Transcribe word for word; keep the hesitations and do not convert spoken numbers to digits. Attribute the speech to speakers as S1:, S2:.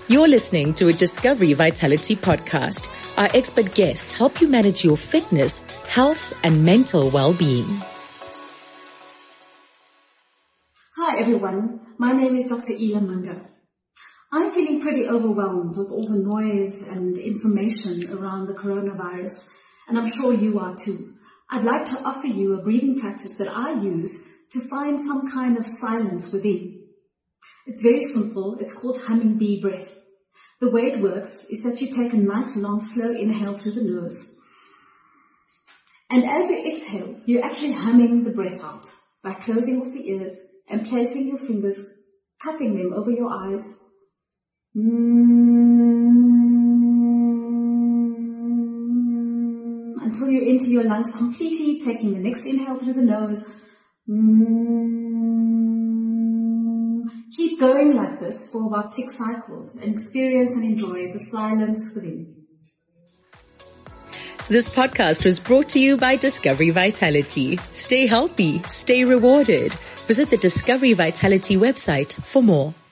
S1: You're listening to a Discovery Vitality podcast. Our expert guests help you manage your fitness, health, and mental well-being.
S2: Hi everyone, my name is Doctor Ila Manga. I'm feeling pretty overwhelmed with all the noise and information around the coronavirus, and I'm sure you are too. I'd like to offer you a breathing practice that I use to find some kind of silence within. It's very simple. It's called humming bee breath. The way it works is that you take a nice long slow inhale through the nose. And as you exhale, you're actually humming the breath out by closing off the ears and placing your fingers, cupping them over your eyes. Mm, until you empty your lungs completely, taking the next inhale through the nose. Mm, keep going like this for about six cycles and experience and enjoy the silence within.
S1: This podcast was brought to you by Discovery Vitality. Stay healthy, stay rewarded. Visit the Discovery Vitality website for more.